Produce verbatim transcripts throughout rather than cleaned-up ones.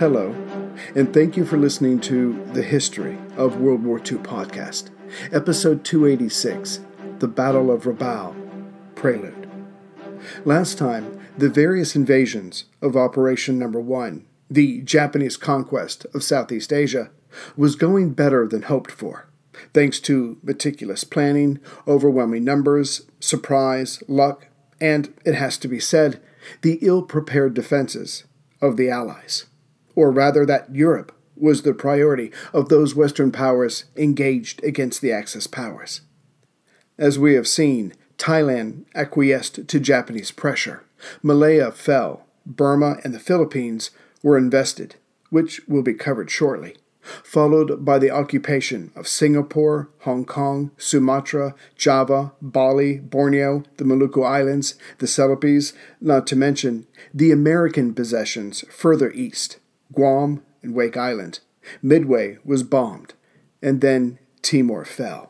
Hello, and thank you for listening to the History of World War Two podcast, episode two eighty-six, The Battle of Rabaul, Prelude. Last time, the various invasions of Operation Number One, the Japanese conquest of Southeast Asia, was going better than hoped for, thanks to meticulous planning, overwhelming numbers, surprise, luck, and, it has to be said, the ill-prepared defenses of the Allies. Or rather that Europe was the priority of those Western powers engaged against the Axis powers. As we have seen, Thailand acquiesced to Japanese pressure, Malaya fell, Burma and the Philippines were invested, which will be covered shortly, followed by the occupation of Singapore, Hong Kong, Sumatra, Java, Bali, Borneo, the Maluku Islands, the Celebes, not to mention the American possessions further east, Guam and Wake Island. Midway was bombed, and then Timor fell.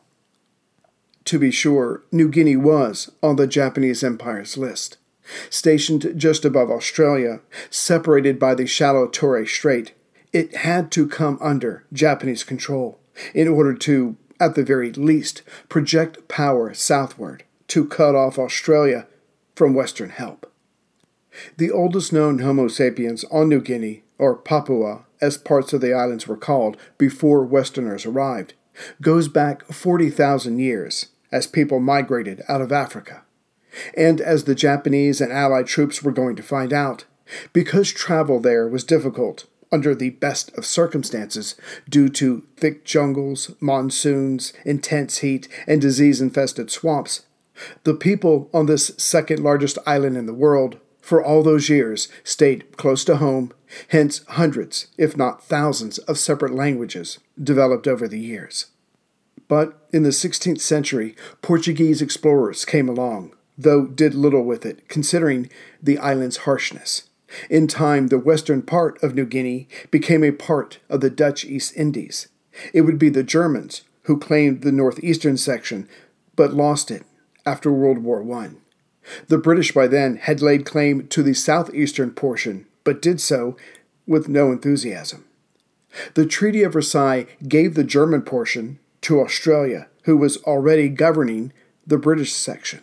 To be sure, New Guinea was on the Japanese Empire's list. Stationed just above Australia, separated by the shallow Torres Strait, it had to come under Japanese control in order to, at the very least, project power southward to cut off Australia from Western help. The oldest known Homo sapiens on New Guinea, or Papua, as parts of the islands were called before Westerners arrived, goes back forty thousand years as people migrated out of Africa. And as the Japanese and Allied troops were going to find out, because travel there was difficult under the best of circumstances due to thick jungles, monsoons, intense heat, and disease-infested swamps, the people on this second-largest island in the world for all those years stayed close to home, hence hundreds, if not thousands, of separate languages developed over the years. But in the sixteenth century, Portuguese explorers came along, though did little with it, considering the island's harshness. In time, the western part of New Guinea became a part of the Dutch East Indies. It would be the Germans who claimed the northeastern section, but lost it after World War One. The British by then had laid claim to the southeastern portion, but did so with no enthusiasm. The Treaty of Versailles gave the German portion to Australia, who was already governing the British section.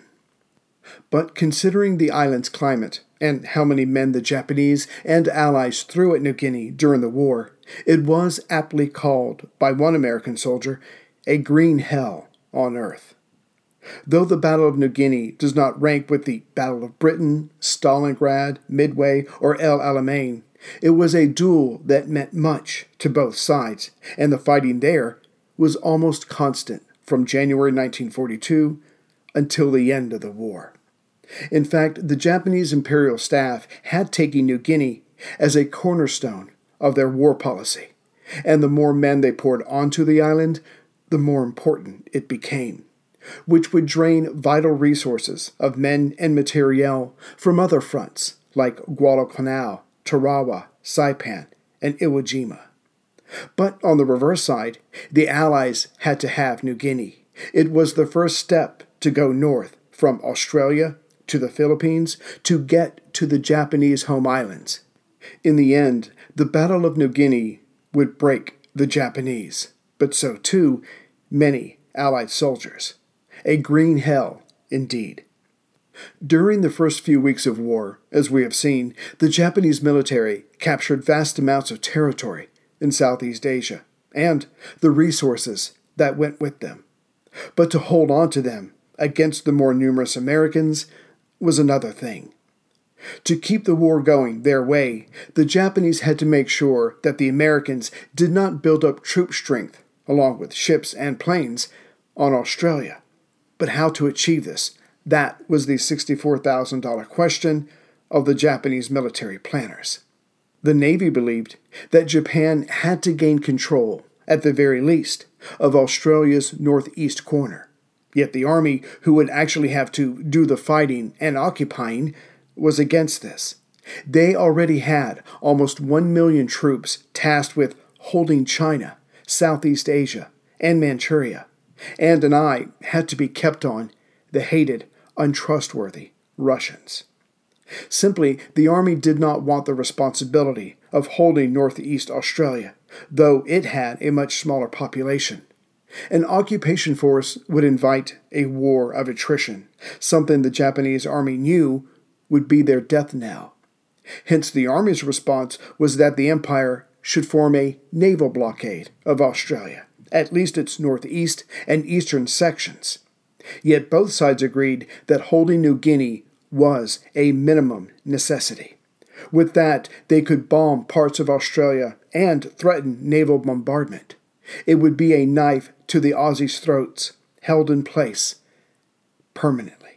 But considering the island's climate and how many men the Japanese and Allies threw at New Guinea during the war, it was aptly called by one American soldier a green hell on earth. Though the Battle of New Guinea does not rank with the Battle of Britain, Stalingrad, Midway, or El Alamein, it was a duel that meant much to both sides, and the fighting there was almost constant from January nineteen forty-two until the end of the war. In fact, the Japanese imperial staff had taken New Guinea as a cornerstone of their war policy, and the more men they poured onto the island, the more important it became, which would drain vital resources of men and materiel from other fronts like Guadalcanal, Tarawa, Saipan, and Iwo Jima. But on the reverse side, the Allies had to have New Guinea. It was the first step to go north from Australia to the Philippines to get to the Japanese home islands. In the end, the Battle of New Guinea would break the Japanese, but so too many Allied soldiers. A green hell, indeed. During the first few weeks of war, as we have seen, the Japanese military captured vast amounts of territory in Southeast Asia, and the resources that went with them. But to hold on to them against the more numerous Americans was another thing. To keep the war going their way, the Japanese had to make sure that the Americans did not build up troop strength, along with ships and planes, on Australia. But how to achieve this? That was the sixty-four thousand dollars question of the Japanese military planners. The Navy believed that Japan had to gain control, at the very least, of Australia's northeast corner. Yet the Army, who would actually have to do the fighting and occupying, was against this. They already had almost one million troops tasked with holding China, Southeast Asia, and Manchuria, and an eye had to be kept on the hated, untrustworthy Russians. Simply, the Army did not want the responsibility of holding Northeast Australia, though it had a much smaller population. An occupation force would invite a war of attrition, something the Japanese army knew would be their death knell. Hence the army's response was that the Empire should form a naval blockade of Australia, at least its northeast and eastern sections. Yet both sides agreed that holding New Guinea was a minimum necessity. With that, they could bomb parts of Australia and threaten naval bombardment. It would be a knife to the Aussies' throats, held in place permanently.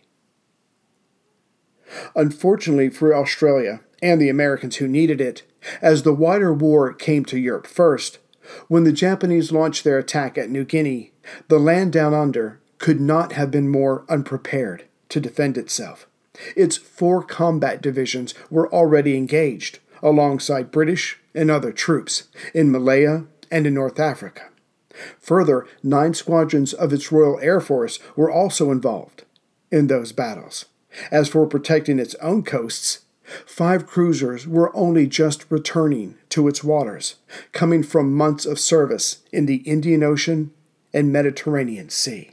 Unfortunately for Australia and the Americans who needed it, as the wider war came to Europe first, when the Japanese launched their attack at New Guinea, the land down under could not have been more unprepared to defend itself. Its four combat divisions were already engaged, alongside British and other troops, in Malaya and in North Africa. Further, nine squadrons of its Royal Air Force were also involved in those battles. As for protecting its own coasts, five cruisers were only just returning to its waters, coming from months of service in the Indian Ocean and Mediterranean Sea.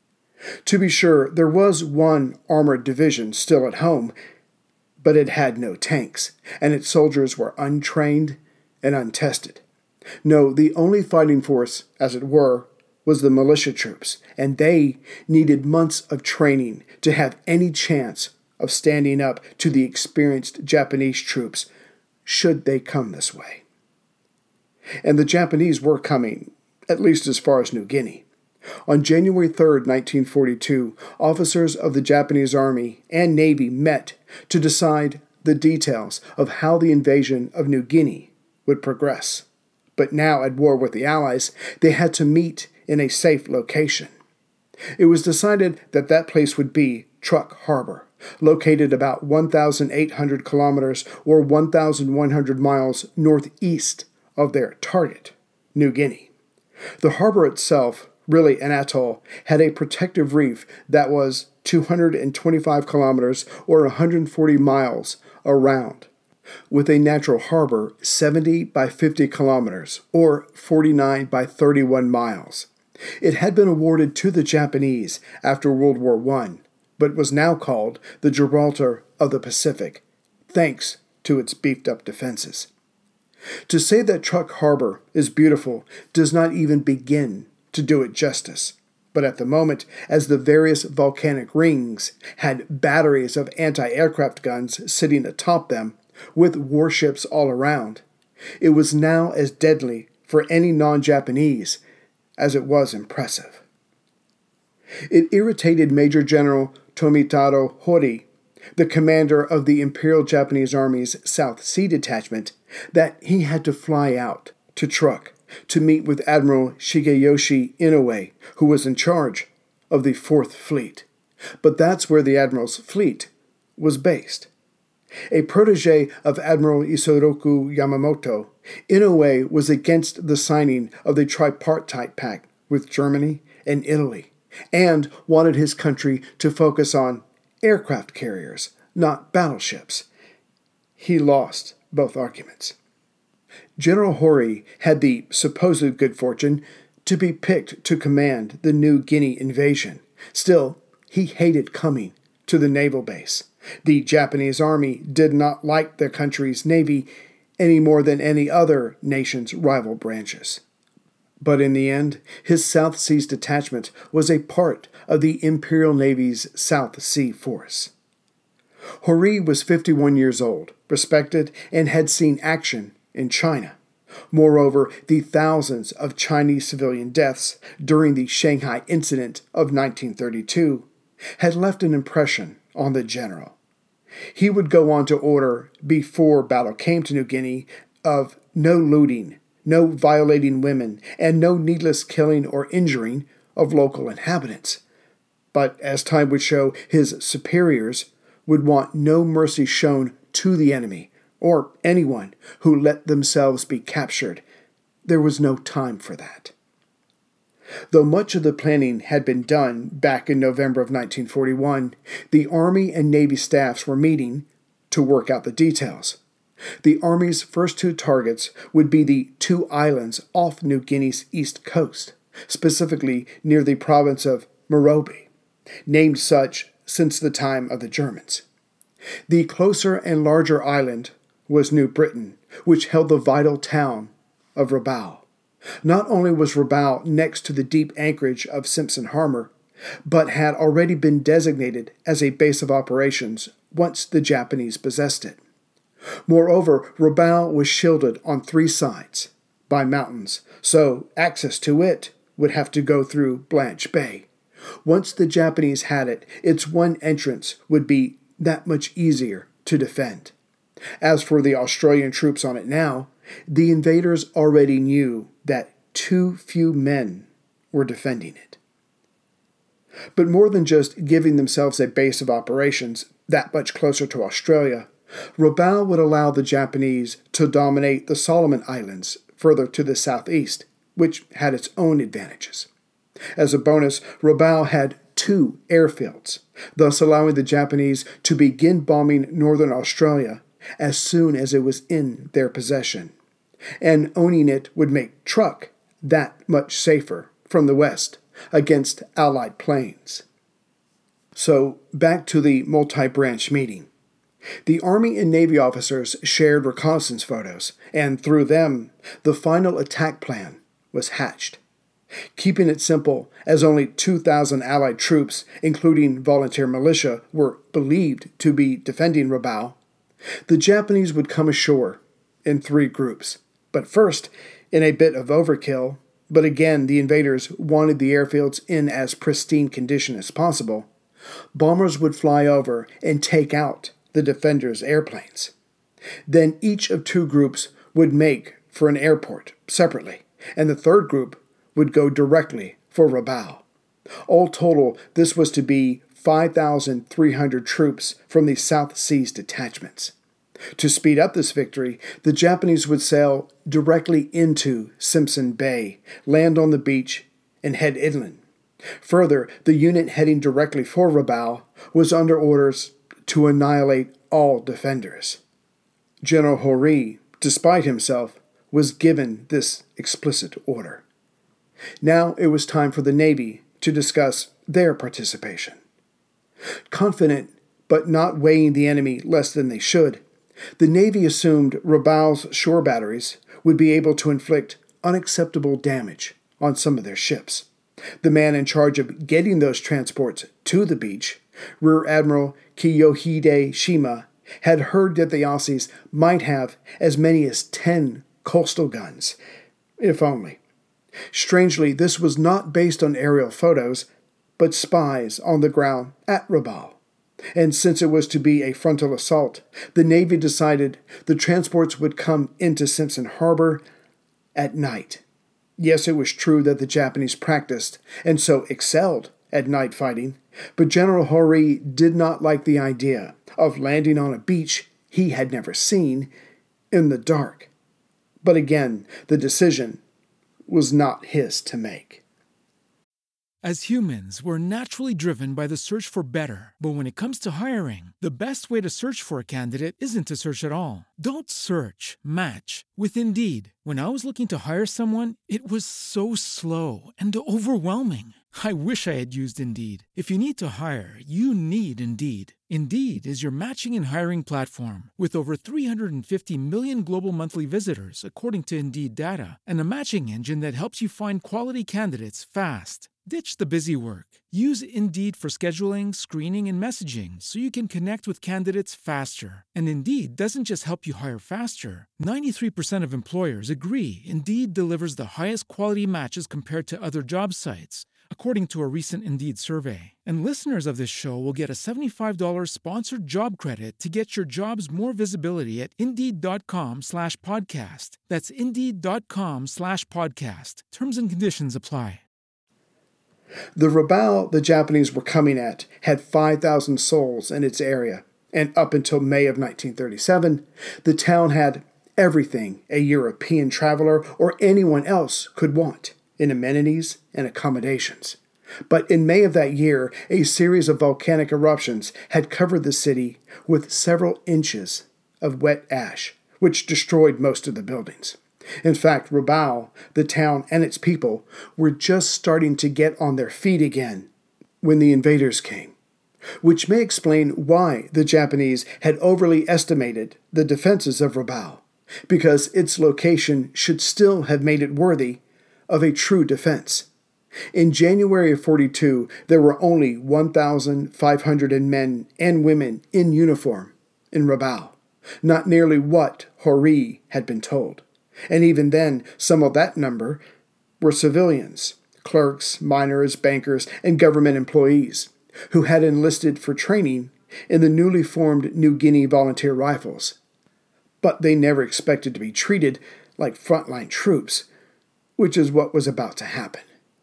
To be sure, there was one armored division still at home, but it had no tanks, and its soldiers were untrained and untested. No, the only fighting force, as it were, was the militia troops, and they needed months of training to have any chance of standing up to the experienced Japanese troops, should they come this way. And the Japanese were coming, at least as far as New Guinea. On January third, nineteen forty-two, officers of the Japanese Army and Navy met to decide the details of how the invasion of New Guinea would progress. But now, at war with the Allies, they had to meet in a safe location. It was decided that that place would be Truk Harbor, located about one thousand eight hundred kilometers or one thousand one hundred miles northeast of their target, New Guinea. The harbor itself, really an atoll, had a protective reef that was two hundred twenty-five kilometers or one hundred forty miles around, with a natural harbor seventy by fifty kilometers or forty-nine by thirty-one miles. It had been awarded to the Japanese after World War One, but was now called the Gibraltar of the Pacific, thanks to its beefed-up defenses. To say that Truk Harbor is beautiful does not even begin to do it justice. But at the moment, as the various volcanic rings had batteries of anti-aircraft guns sitting atop them, with warships all around, it was now as deadly for any non-Japanese as it was impressive. It irritated Major General Tomitaro Hori, the commander of the Imperial Japanese Army's South Sea Detachment, that he had to fly out to Truk to meet with Admiral Shigeyoshi Inoue, who was in charge of the Fourth Fleet. But that's where the Admiral's fleet was based. A protege of Admiral Isoroku Yamamoto, Inoue was against the signing of the Tripartite Pact with Germany and Italy, and wanted his country to focus on aircraft carriers, not battleships. He lost both arguments. General Hori had the supposed good fortune to be picked to command the New Guinea invasion. Still, he hated coming to the naval base. The Japanese army did not like their country's navy any more than any other nation's rival branches. But in the end, his South Seas detachment was a part of the Imperial Navy's South Sea Force. Hori was fifty-one years old, respected, and had seen action in China. Moreover, the thousands of Chinese civilian deaths during the Shanghai Incident of nineteen thirty-two had left an impression on the general. He would go on to order, before battle came to New Guinea, of no looting, no violating women, and no needless killing or injuring of local inhabitants. But as time would show, his superiors would want no mercy shown to the enemy, or anyone who let themselves be captured. There was no time for that. Though much of the planning had been done back in November of nineteen forty-one, the Army and Navy staffs were meeting to work out the details. The Army's first two targets would be the two islands off New Guinea's east coast, specifically near the province of Morobe, named such since the time of the Germans. The closer and larger island was New Britain, which held the vital town of Rabaul. Not only was Rabaul next to the deep anchorage of Simpson Harbor, but had already been designated as a base of operations once the Japanese possessed it. Moreover, Rabaul was shielded on three sides by mountains, so access to it would have to go through Blanche Bay. Once the Japanese had it, its one entrance would be that much easier to defend. As for the Australian troops on it now, the invaders already knew that too few men were defending it. But more than just giving themselves a base of operations that much closer to Australia, Rabaul would allow the Japanese to dominate the Solomon Islands further to the southeast, which had its own advantages. As a bonus, Rabaul had two airfields, thus allowing the Japanese to begin bombing northern Australia as soon as it was in their possession. And owning it would make Truk that much safer from the west against Allied planes. So, back to the multi-branch meeting. The Army and Navy officers shared reconnaissance photos, and through them, the final attack plan was hatched. Keeping it simple, as only two thousand Allied troops, including volunteer militia, were believed to be defending Rabaul, the Japanese would come ashore in three groups. But first, in a bit of overkill, but again the invaders wanted the airfields in as pristine condition as possible, bombers would fly over and take out the defenders' airplanes. Then each of two groups would make for an airport separately, and the third group would go directly for Rabaul. All total, this was to be five thousand three hundred troops from the South Seas detachments. To speed up this victory, the Japanese would sail directly into Simpson Bay, land on the beach, and head inland. Further, the unit heading directly for Rabaul was under orders to annihilate all defenders. General Horry, despite himself, was given this explicit order. Now it was time for the Navy to discuss their participation. Confident, but not weighing the enemy less than they should, the Navy assumed Rabaul's shore batteries would be able to inflict unacceptable damage on some of their ships. The man in charge of getting those transports to the beach, Rear Admiral Kiyohide Shima, had heard that the Aussies might have as many as ten coastal guns, if only. Strangely, this was not based on aerial photos, but spies on the ground at Rabaul. And since it was to be a frontal assault, the Navy decided the transports would come into Simpson Harbor at night. Yes, it was true that the Japanese practiced and so excelled at night fighting, but General Horry did not like the idea of landing on a beach he had never seen in the dark. But again, the decision was not his to make. As humans, we're naturally driven by the search for better. But when it comes to hiring, the best way to search for a candidate isn't to search at all. Don't search, match with Indeed. When I was looking to hire someone, it was so slow and overwhelming. I wish I had used Indeed. If you need to hire, you need Indeed. Indeed is your matching and hiring platform with over three hundred fifty million global monthly visitors, according to Indeed data, and a matching engine that helps you find quality candidates fast. Ditch the busy work. Use Indeed for scheduling, screening, and messaging so you can connect with candidates faster. And Indeed doesn't just help you hire faster. ninety-three percent of employers agree Indeed delivers the highest quality matches compared to other job sites, according to a recent Indeed survey. And listeners of this show will get a seventy-five dollars sponsored job credit to get your jobs more visibility at Indeed.com slash podcast. That's Indeed.com slash podcast. Terms and conditions apply. The Rabaul the Japanese were coming at had five thousand souls in its area, and up until May of nineteen thirty-seven, the town had everything a European traveler or anyone else could want in amenities and accommodations. But in May of that year, a series of volcanic eruptions had covered the city with several inches of wet ash, which destroyed most of the buildings. In fact, Rabaul, the town and its people, were just starting to get on their feet again when the invaders came, which may explain why the Japanese had overly estimated the defenses of Rabaul, because its location should still have made it worthy of a true defense. In January of forty-two, there were only one thousand five hundred men and women in uniform in Rabaul, not nearly what Hori had been told. And even then, some of that number were civilians, clerks, miners, bankers, and government employees who had enlisted for training in the newly formed New Guinea Volunteer Rifles. But they never expected to be treated like frontline troops, which is what was about to happen.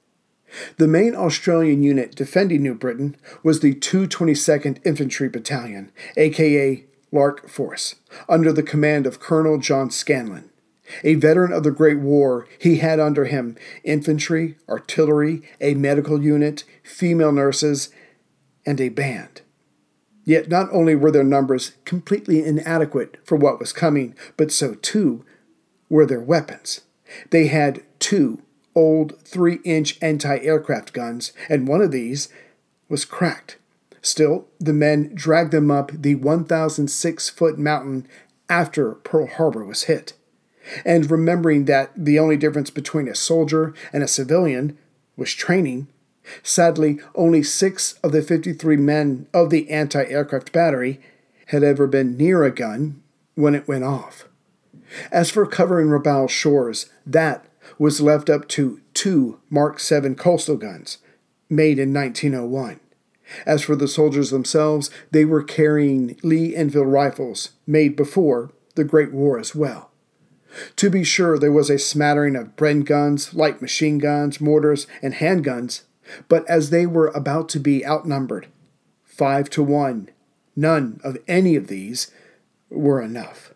The main Australian unit defending New Britain was the two hundred twenty-second Infantry Battalion, aka Lark Force, under the command of Colonel John Scanlon. A veteran of the Great War, he had under him infantry, artillery, a medical unit, female nurses, and a band. Yet not only were their numbers completely inadequate for what was coming, but so too were their weapons. They had two old three-inch anti-aircraft guns, and one of these was cracked. Still, the men dragged them up the one thousand six foot mountain after Pearl Harbor was hit. And remembering that the only difference between a soldier and a civilian was training, sadly, only six of the fifty-three men of the anti-aircraft battery had ever been near a gun when it went off. As for covering Rabaul's shores, that was left up to two Mark seven coastal guns, made in nineteen oh one. As for the soldiers themselves, they were carrying Lee Enfield rifles, made before the Great War as well. To be sure, there was a smattering of Bren guns, light machine guns, mortars, and handguns, but as they were about to be outnumbered, five to one, none of any of these were enough.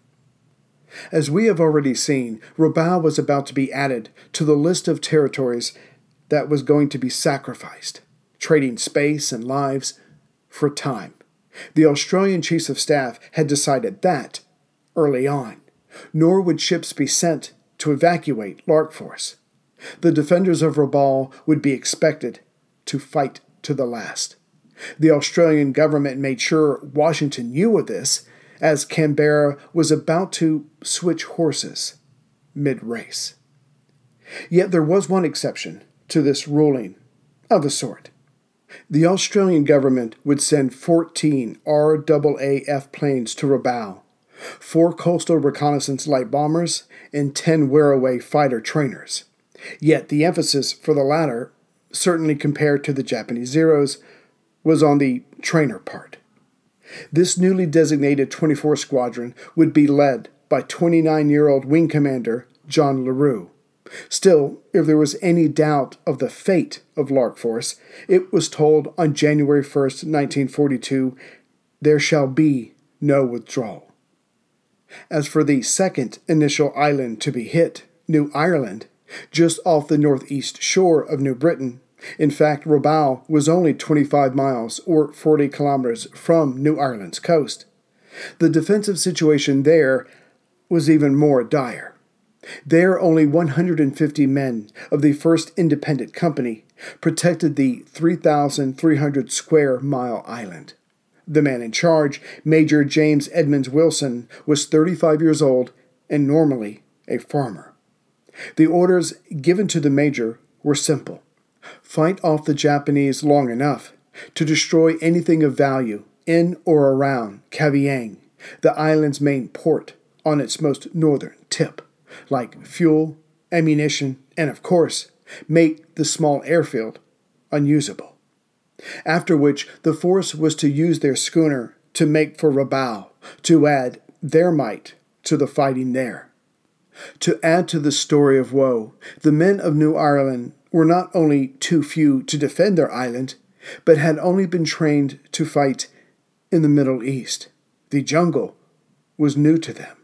As we have already seen, Rabaul was about to be added to the list of territories that was going to be sacrificed, trading space and lives for time. The Australian Chiefs of Staff had decided that early on. Nor would ships be sent to evacuate Lark Force. The defenders of Rabaul would be expected to fight to the last. The Australian government made sure Washington knew of this, as Canberra was about to switch horses mid-race. Yet there was one exception to this ruling of a sort. The Australian government would send fourteen R A A F planes to Rabaul, four coastal reconnaissance light bombers, and ten Wirraway fighter trainers. Yet the emphasis for the latter, certainly compared to the Japanese Zeros, was on the trainer part. This newly designated twenty-four Squadron would be led by twenty-nine-year-old Wing Commander John LaRue. Still, if there was any doubt of the fate of Lark Force, it was told on January first, nineteen forty-two, "There shall be no withdrawal." As for the second initial island to be hit, New Ireland, just off the northeast shore of New Britain, in fact, Rabaul was only twenty-five miles or forty kilometers from New Ireland's coast. The defensive situation there was even more dire. There, only one hundred fifty men of the first Independent Company protected the three thousand three hundred square mile island. The man in charge, Major James Edmonds Wilson, was thirty-five years old and normally a farmer. The orders given to the major were simple. Fight off the Japanese long enough to destroy anything of value in or around Kavieng, the island's main port on its most northern tip, like fuel, ammunition, and, of course, make the small airfield unusable. After which, the force was to use their schooner to make for Rabaul, to add their might to the fighting there. To add to the story of woe, the men of New Ireland were not only too few to defend their island, but had only been trained to fight in the Middle East. The jungle was new to them.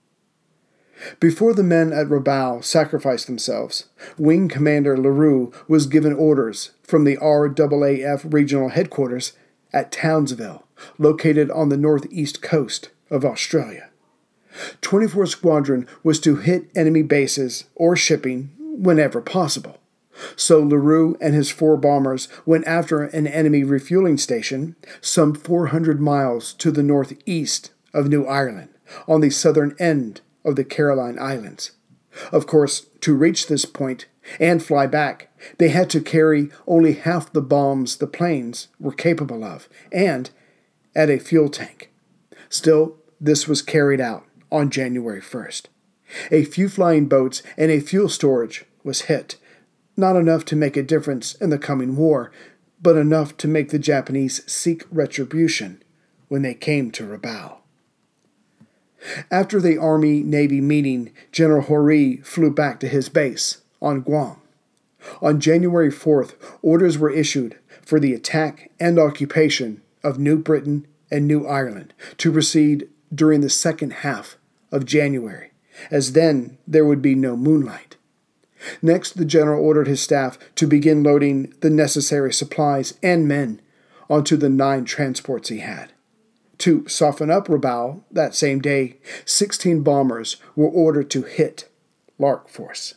Before the men at Rabaul sacrificed themselves, Wing Commander LaRue was given orders from the R A A F regional headquarters at Townsville, located on the northeast coast of Australia. twenty-fourth Squadron was to hit enemy bases or shipping whenever possible. So LaRue and his four bombers went after an enemy refueling station some four hundred miles to the northeast of New Ireland, on the southern end of the Caroline Islands. Of course, to reach this point and fly back, they had to carry only half the bombs the planes were capable of, and add a fuel tank. Still, this was carried out on January first. A few flying boats and a fuel storage was hit. Not enough to make a difference in the coming war, but enough to make the Japanese seek retribution when they came to Rabaul. After the Army-Navy meeting, General Horry flew back to his base on Guam. On January fourth, orders were issued for the attack and occupation of New Britain and New Ireland to proceed during the second half of January, as then there would be no moonlight. Next, the general ordered his staff to begin loading the necessary supplies and men onto the nine transports he had. To soften up Rabaul that same day, sixteen bombers were ordered to hit Lark Force.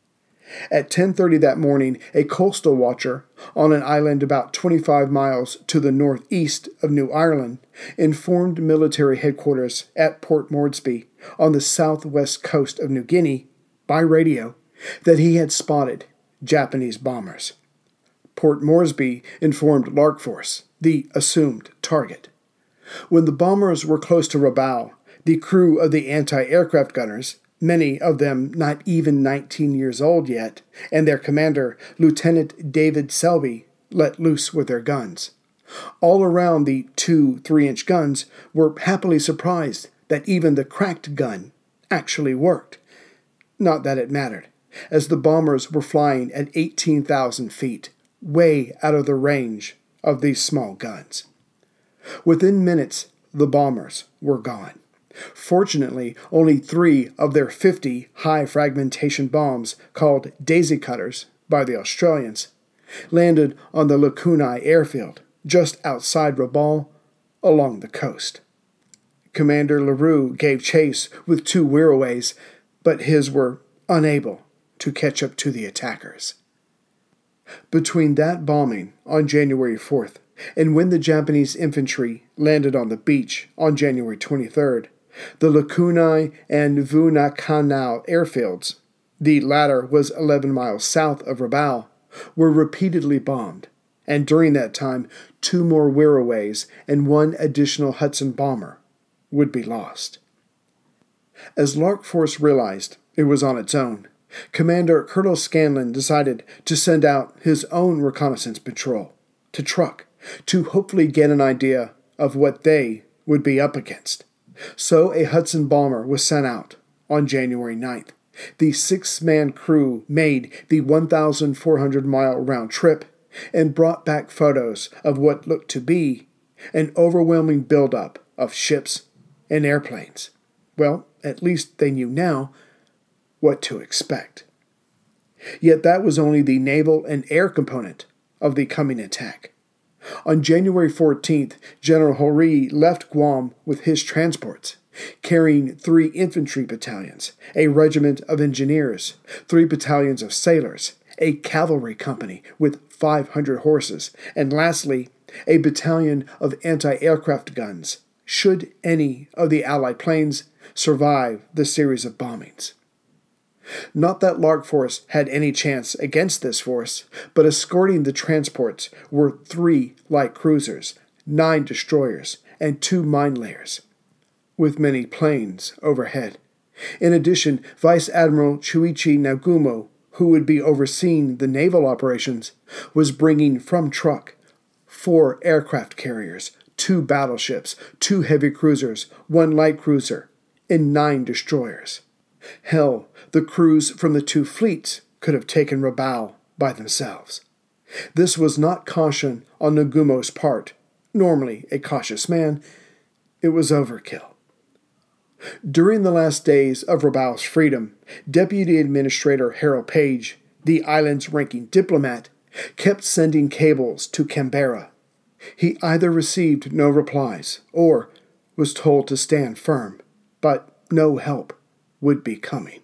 At ten thirty that morning, a coastal watcher on an island about twenty-five miles to the northeast of New Ireland informed military headquarters at Port Moresby on the southwest coast of New Guinea by radio that he had spotted Japanese bombers. Port Moresby informed Lark Force, the assumed target. When the bombers were close to Rabaul, the crew of the anti-aircraft gunners, many of them not even nineteen years old yet, and their commander, Lieutenant David Selby, let loose with their guns. All around the two three-inch guns were happily surprised that even the cracked gun actually worked. Not that it mattered, as the bombers were flying at eighteen thousand feet, way out of the range of these small guns. Within minutes, the bombers were gone. Fortunately, only three of their fifty high-fragmentation bombs, called daisy cutters by the Australians, landed on the Lakunai airfield, just outside Rabaul, along the coast. Commander LaRue gave chase with two Wirraways, but his were unable to catch up to the attackers. Between that bombing on January fourth and when the Japanese infantry landed on the beach on January twenty-third, the Lakunai and Vunakanau airfields, the latter was eleven miles south of Rabaul, were repeatedly bombed, and during that time, two more Wirraways and one additional Hudson bomber would be lost. As Lark Force realized it was on its own, Commander Colonel Scanlon decided to send out his own reconnaissance patrol to Truk to hopefully get an idea of what they would be up against. So a Hudson bomber was sent out on January ninth. The six-man crew made the one thousand four hundred mile round trip and brought back photos of what looked to be an overwhelming buildup of ships and airplanes. Well, at least they knew now what to expect. Yet that was only the naval and air component of the coming attack. On January fourteenth, General Horry left Guam with his transports, carrying three infantry battalions, a regiment of engineers, three battalions of sailors, a cavalry company with five hundred horses, and lastly, a battalion of anti-aircraft guns, should any of the Allied planes survive the series of bombings. Not that Lark Force had any chance against this force, but escorting the transports were three light cruisers, nine destroyers, and two mine layers, with many planes overhead. In addition, Vice Admiral Chuichi Nagumo, who would be overseeing the naval operations, was bringing from Truk four aircraft carriers, two battleships, two heavy cruisers, one light cruiser, and nine destroyers. Hell, the crews from the two fleets could have taken Rabaul by themselves. This was not caution on Nagumo's part, normally a cautious man. It was overkill. During the last days of Rabaul's freedom, Deputy Administrator Harold Page, the island's ranking diplomat, kept sending cables to Canberra. He either received no replies or was told to stand firm, but no help would be coming.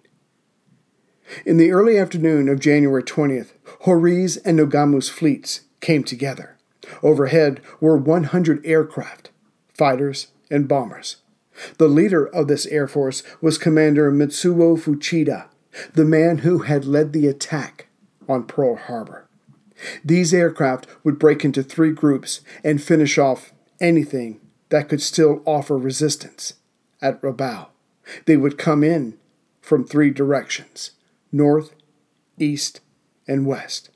In the early afternoon of January twentieth, Hori's and Nogamu's fleets came together. Overhead were one hundred aircraft, fighters, and bombers. The leader of this air force was Commander Mitsuo Fuchida, the man who had led the attack on Pearl Harbor. These aircraft would break into three groups and finish off anything that could still offer resistance at Rabaul. They would come in from three directions: north, east, and west.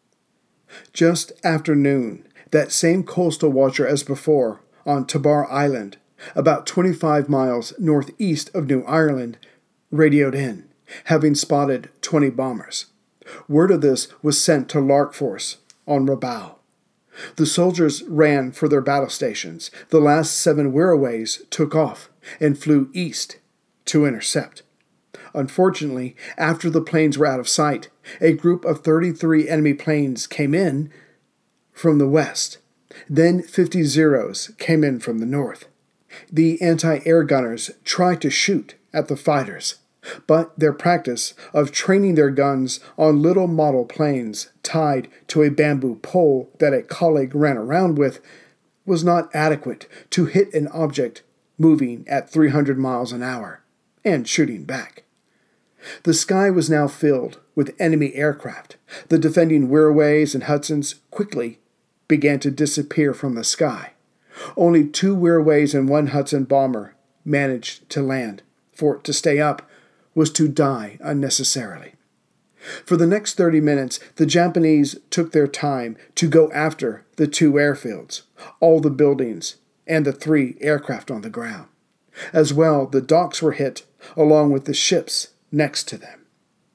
Just after noon, that same coastal watcher as before on Tabar Island, about twenty-five miles northeast of New Ireland, radioed in, having spotted twenty bombers. Word of this was sent to Lark Force on Rabaul. The soldiers ran for their battle stations. The last seven Wirraways took off and flew east to intercept. Unfortunately, after the planes were out of sight, a group of thirty-three enemy planes came in from the west. Then fifty Zeros came in from the north. The anti-air gunners tried to shoot at the fighters, but their practice of training their guns on little model planes tied to a bamboo pole that a colleague ran around with was not adequate to hit an object moving at three hundred miles an hour and shooting back. The sky was now filled with enemy aircraft. The defending Wirraways and Hudsons quickly began to disappear from the sky. Only two Wirraways and one Hudson bomber managed to land, for to stay up was to die unnecessarily. For the next thirty minutes, the Japanese took their time to go after the two airfields, all the buildings, and the three aircraft on the ground. As well, the docks were hit, along with the ships next to them.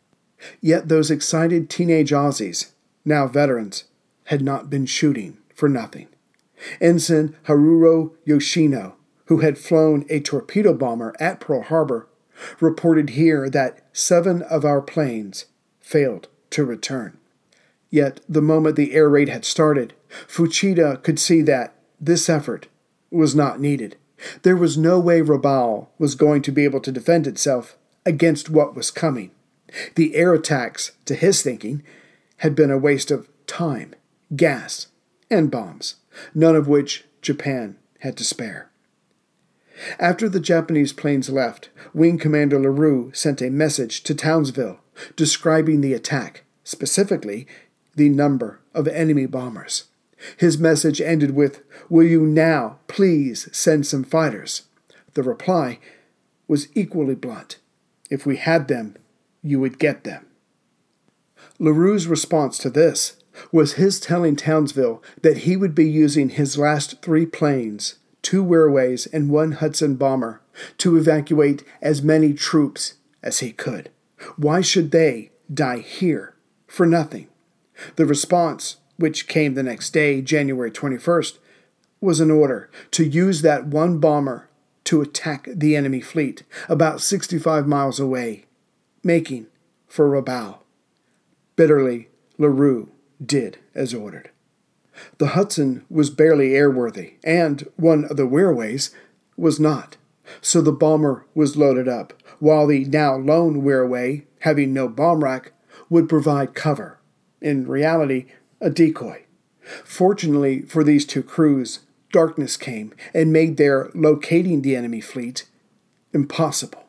Yet those excited teenage Aussies, now veterans, had not been shooting for nothing. Ensign Haruro Yoshino, who had flown a torpedo bomber at Pearl Harbor, reported here that seven of our planes failed to return. Yet, the moment the air raid had started, Fuchida could see that this effort was not needed. There was no way Rabaul was going to be able to defend itself against what was coming. The air attacks, to his thinking, had been a waste of time, gas, and bombs, none of which Japan had to spare. After the Japanese planes left, Wing Commander LaRue sent a message to Townsville describing the attack, specifically the number of enemy bombers. His message ended with, "Will you now please send some fighters?" The reply was equally blunt. "If we had them, you would get them." LaRue's response to this was his telling Townsville that he would be using his last three planes, two Wirraways and one Hudson bomber, to evacuate as many troops as he could. Why should they die here for nothing? The response, which came the next day, January twenty-first, was an order to use that one bomber to attack the enemy fleet about sixty-five miles away, making for Rabaul. Bitterly, LaRue did as ordered. The Hudson was barely airworthy, and one of the Wirraways was not, so the bomber was loaded up, while the now lone Wirraway, having no bomb rack, would provide cover, in reality, a decoy. Fortunately for these two crews, darkness came and made their locating the enemy fleet impossible.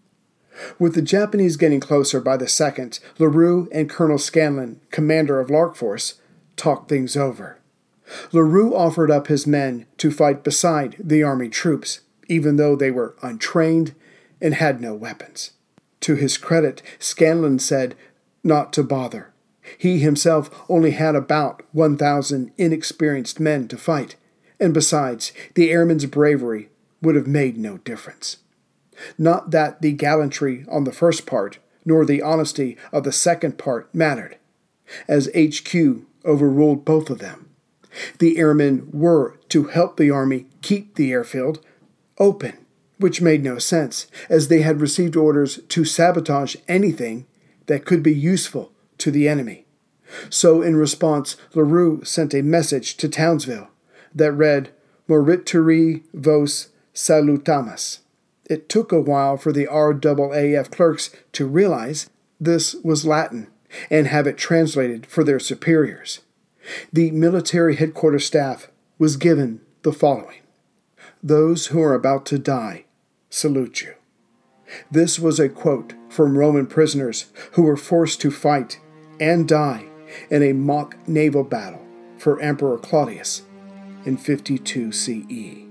With the Japanese getting closer by the second, LaRue and Colonel Scanlon, commander of Lark Force, talked things over. LaRue offered up his men to fight beside the Army troops, even though they were untrained and had no weapons. To his credit, Scanlon said not to bother. He himself only had about one thousand inexperienced men to fight, and besides, the airmen's bravery would have made no difference. Not that the gallantry on the first part, nor the honesty of the second part mattered, as H Q overruled both of them. The airmen were to help the Army keep the airfield open, which made no sense, as they had received orders to sabotage anything that could be useful to the enemy. So in response, LaRue sent a message to Townsville that read, "Morituri vos salutamus," It took a while for the R A A F clerks to realize this was Latin and have it translated for their superiors. The military headquarters staff was given the following: "Those who are about to die salute you." This was a quote from Roman prisoners who were forced to fight and die in a mock naval battle for Emperor Claudius in fifty-two C E.